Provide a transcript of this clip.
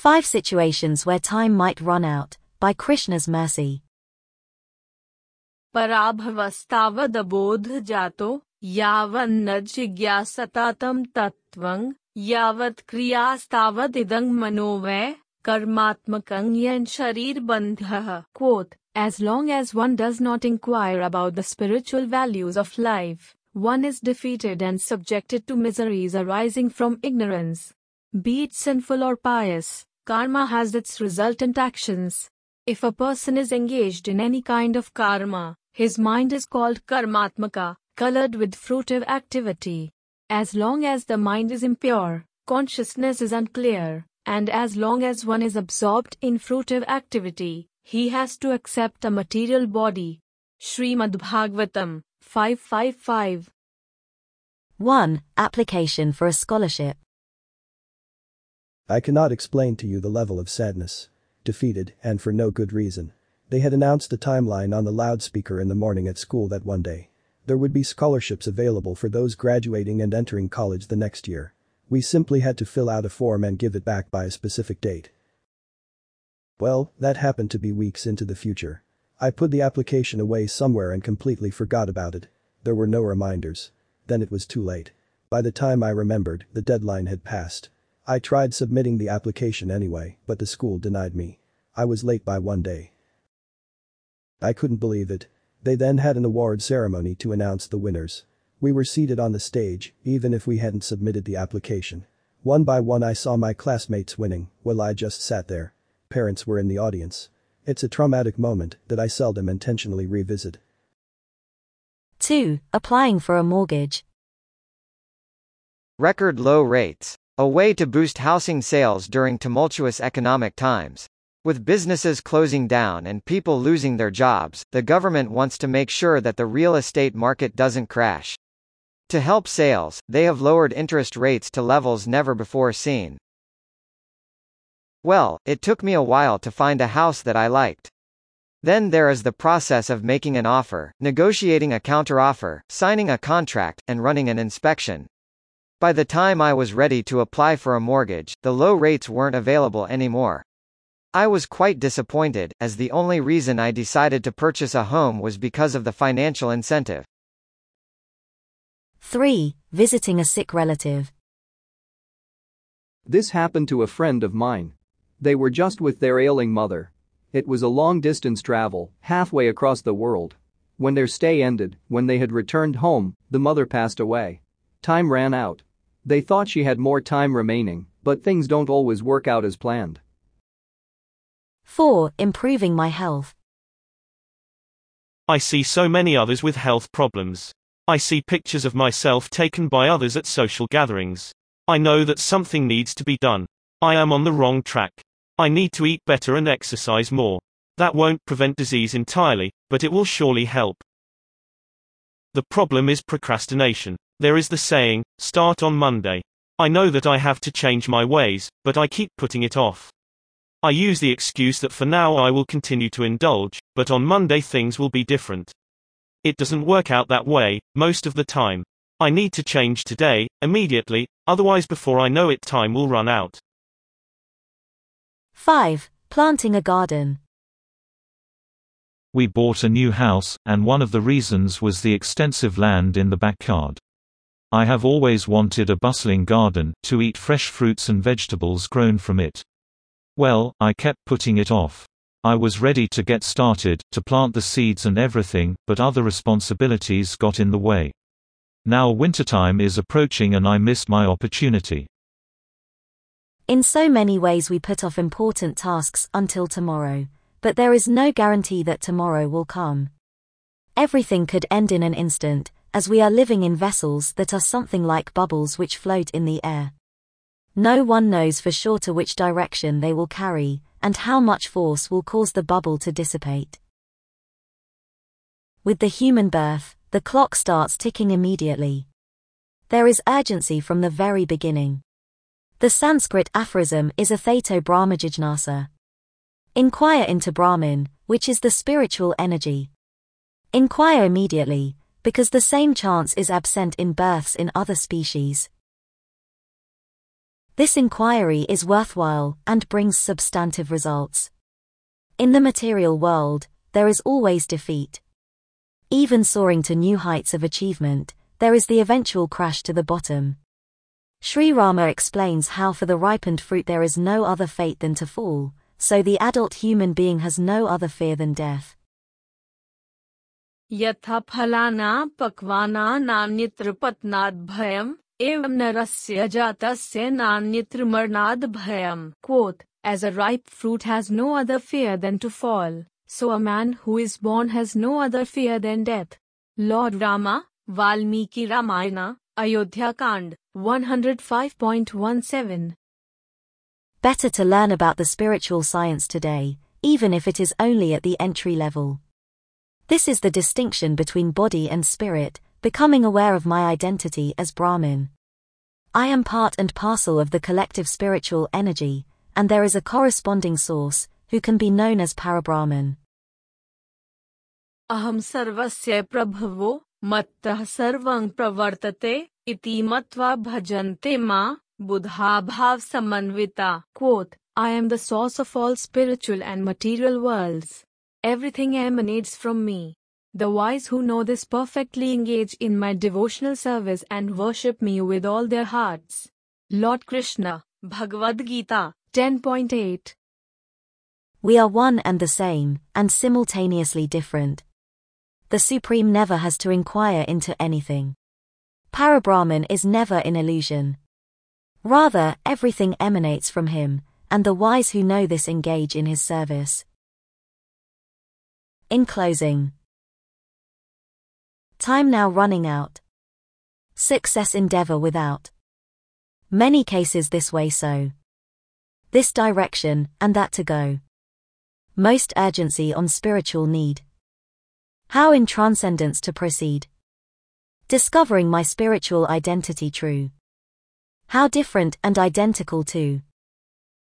5 situations where time might run out, by Krishna's mercy. पराभवस्तावदबोध जातो यावन्न जिज्ञासतातं तत्त्वं यावत् क्रियास्तावदिदं मनोवै कर्मात्मकं येन शरीरबन्धः. Quote, as long as one does not inquire about the spiritual values of life, one is defeated and subjected to miseries arising from ignorance. Be it sinful or pious, karma has its resultant actions. If a person is engaged in any kind of karma, his mind is called karmatmaka, colored with fruitive activity. As long as the mind is impure, consciousness is unclear, and as long as one is absorbed in fruitive activity, he has to accept a material body. Srimad Bhagavatam 5:5-5. 1. Application for a scholarship. I cannot explain to you the level of sadness. Defeated, and for no good reason. They had announced a timeline on the loudspeaker in the morning at school that one day there would be scholarships available for those graduating and entering college the next year. We simply had to fill out a form and give it back by a specific date. Well, that happened to be weeks into the future. I put the application away somewhere and completely forgot about it. There were no reminders. Then it was too late. By the time I remembered, the deadline had passed. I tried submitting the application anyway, but the school denied me. I was late by one day. I couldn't believe it. They then had an award ceremony to announce the winners. We were seated on the stage, even if we hadn't submitted the application. One by one I saw my classmates winning, while I just sat there. Parents were in the audience. It's a traumatic moment that I seldom intentionally revisit. 2. Applying for a mortgage. Record low rates. A way to boost housing sales during tumultuous economic times. With businesses closing down and people losing their jobs, the government wants to make sure that the real estate market doesn't crash. To help sales, they have lowered interest rates to levels never before seen. Well, it took me a while to find a house that I liked. Then there is the process of making an offer, negotiating a counteroffer, signing a contract, and running an inspection. By the time I was ready to apply for a mortgage, the low rates weren't available anymore. I was quite disappointed, as the only reason I decided to purchase a home was because of the financial incentive. 3. Visiting a sick relative. This happened to a friend of mine. They were just with their ailing mother. It was a long-distance travel, halfway across the world. When their stay ended, when they had returned home, the mother passed away. Time ran out. They thought she had more time remaining, but things don't always work out as planned. 4. Improving my health. I see so many others with health problems. I see pictures of myself taken by others at social gatherings. I know that something needs to be done. I am on the wrong track. I need to eat better and exercise more. That won't prevent disease entirely, but it will surely help. The problem is procrastination. There is the saying, start on Monday. I know that I have to change my ways, but I keep putting it off. I use the excuse that for now I will continue to indulge, but on Monday things will be different. It doesn't work out that way, most of the time. I need to change today, immediately, otherwise before I know it time will run out. 5. Planting a garden. We bought a new house, and one of the reasons was the extensive land in the backyard. I have always wanted a bustling garden, to eat fresh fruits and vegetables grown from it. Well, I kept putting it off. I was ready to get started, to plant the seeds and everything, but other responsibilities got in the way. Now wintertime is approaching and I missed my opportunity. In so many ways we put off important tasks until tomorrow, but there is no guarantee that tomorrow will come. Everything could end in an instant, as we are living in vessels that are something like bubbles which float in the air. No one knows for sure to which direction they will carry, and how much force will cause the bubble to dissipate. With the human birth, the clock starts ticking immediately. There is urgency from the very beginning. The Sanskrit aphorism is Athato Brahma Jignasa. Inquire into Brahman, which is the spiritual energy. Inquire immediately, because the same chance is absent in births in other species. This inquiry is worthwhile and brings substantive results. In the material world, there is always defeat. Even soaring to new heights of achievement, there is the eventual crash to the bottom. Sri Rama explains how for the ripened fruit there is no other fate than to fall, so the adult human being has no other fear than death. यथा फलाना पक्वाना नान्यत्र पतनाद भयम एवं नरस्य जातस्य नान्यत्र मरणाद भयम. Quote, as a ripe fruit has no other fear than to fall, so a man who is born has no other fear than death. Lord Rama, Valmiki Ramayana, Ayodhya Kand, 105.17. Better to learn about the spiritual science today, even if it is only at the entry level. This is the distinction between body and spirit, becoming aware of my identity as Brahmin. I am part and parcel of the collective spiritual energy, and there is a corresponding source, who can be known as Parabrahman. Aham sarvasya prabhavo, mattah sarvang pravartate, iti matva bhajante ma, buddha bhav samanvita. Quote, I am the source of all spiritual and material worlds. Everything emanates from me. The wise who know this perfectly engage in my devotional service and worship me with all their hearts. Lord Krishna, Bhagavad Gita, 10.8. We are one and the same, and simultaneously different. The Supreme never has to inquire into anything. Parabrahman is never in illusion. Rather, everything emanates from him, and the wise who know this engage in his service. In closing. Time now running out. Success endeavor without. Many cases this way so. This direction, and that to go. Most urgency on spiritual need. How in transcendence to proceed. Discovering my spiritual identity true. How different and identical to